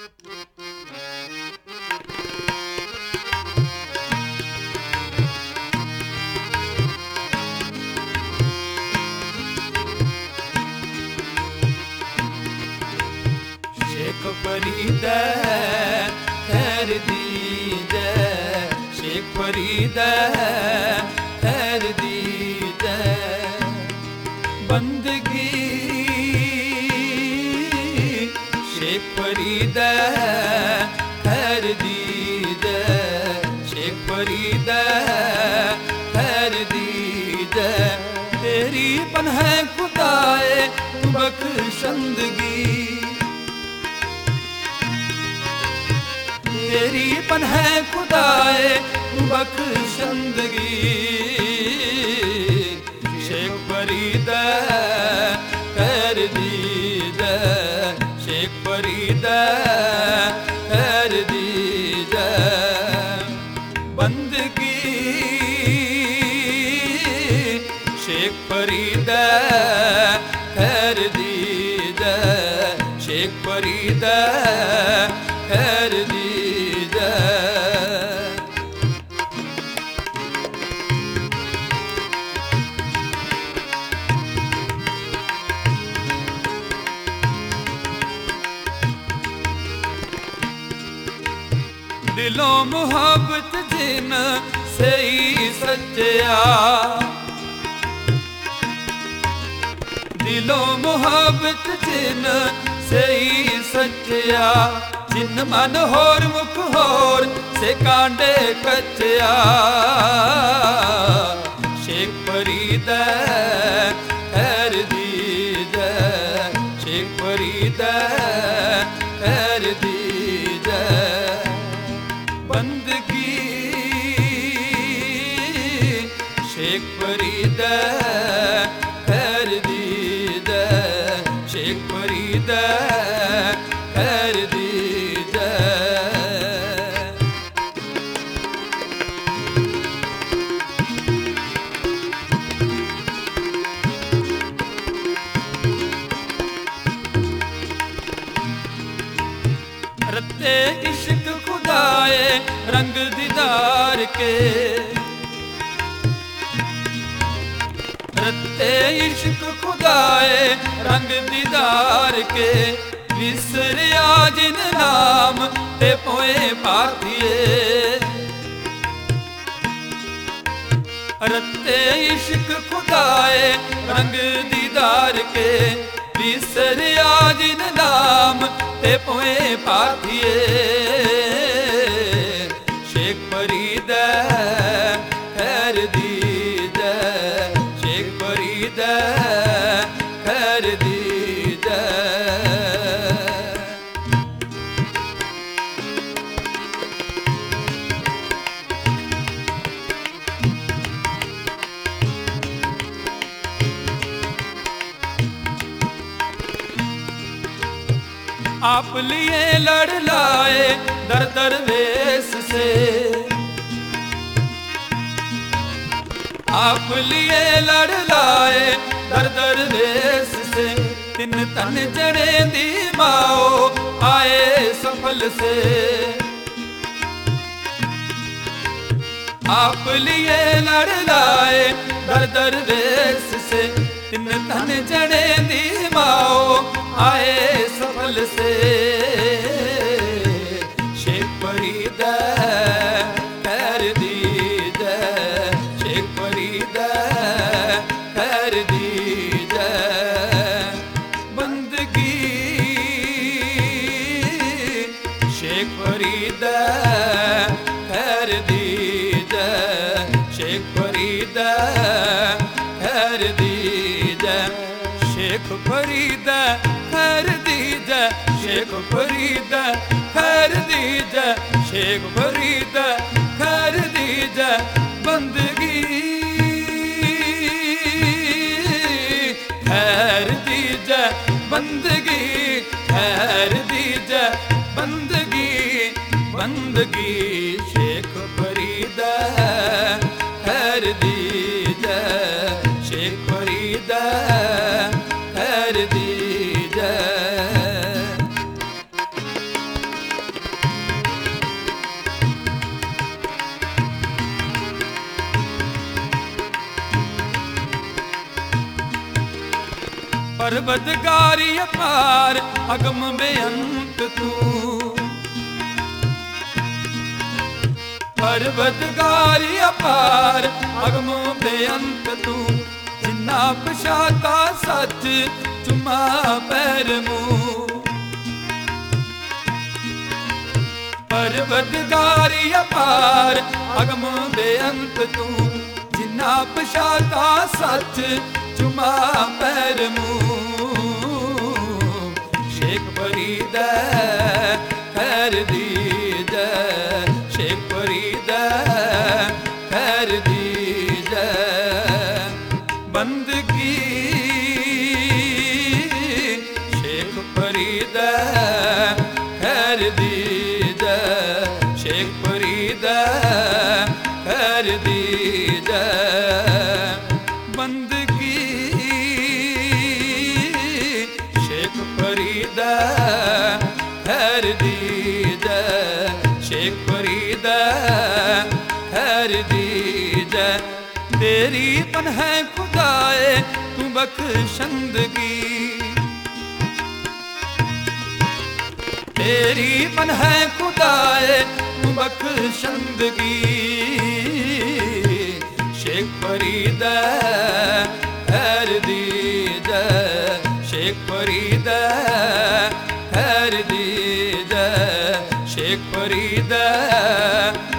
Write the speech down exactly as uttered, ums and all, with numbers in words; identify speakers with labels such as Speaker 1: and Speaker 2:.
Speaker 1: शेख फरीद खैर दीद, शेख फरीद खैर दीद, बंदगी शेख फरीद खैर दीद, शेख फरीद खैर दीद, तेरी पन्ह खुदाए बख्शंदगी, तेरी पन्ह खुदाए बख्शंदगी, शेख फरीद खैर दीद, शेख फरीद खैर दीद, बंदगी शेख फरीद खैर दीद, शेख फरीद खैर दीद। दिलों मोहब्बत जिन से ही सच्चा, दिलों मोहब्बत जिन से ही सच्चा, जिन मन होर मुख होर से कांडे कच्चा, शेख फरीद खैर दीद, शेख फरीद खैर दीद, बंदगी शेख फरीद खैर दीद, शेख फरीद खैर दीद। रत्ते इश्क खुदाए रंग दीदार के, रत्ते इश्क खुदाए रंग दीदार के, विसरिया जिन नाम ते पोए पाथिए, रत्ते इश्क खुदाए रंग दीदार के, विसरिया जिन नाम ते पोए पाथिए, शेख फरीद खैर दीद, शेख फरीद खैर दीद। आप लिए लड़ लाए दर दर वेश से, आप लिए लड़ लाए दर दर वेश से, तिन तन जड़े दी माओ आए सफल से, आप लिए लड़ लाए दर दर वेश से, तिन तन जड़े दी माओ आए सफल से, शेख फरीद खैर दीद, शेख फरीद खैर दीद, बंदगी शेख फरीद खैर दीद, शेख फरीद खैर दीद, शेख फरीद खैर दीद, शेख फरीद खैर दीद, शेख फरीद खैर दीद, बंदगी खैर दीद, बंदगी खैर दीद, बंदगी बंदगी शेख फरीद खैर दीद, शेख फरीद खैर दीद। परवदगारी अपार अगम बेअंत तू, परवदगारी अपार अगम बेअंत तू, जिन्ना पछाता सच चुमा पैर मुँह। परवदगारी अपार अगम बेअंत तू, जिन्ना पछाता सच चुमा पैर मुँह। शेख फरीद खैर दीजै, शेख फरीद खैर दीजै, बंदगी शेख फरीद खैर दीजै, शेख फरीद खैर दीजै, बंदगी शेख फरीद खैर दीजै, शेख फरीद खैर दीजै। तेरी पन है खुदाए तू बख्शंदगी, तेरी पन है खुदाए तू बख्शंदगी। शेख फरीद खैर दीजै, शेख फरीद खैर दीजै, शेख फरीद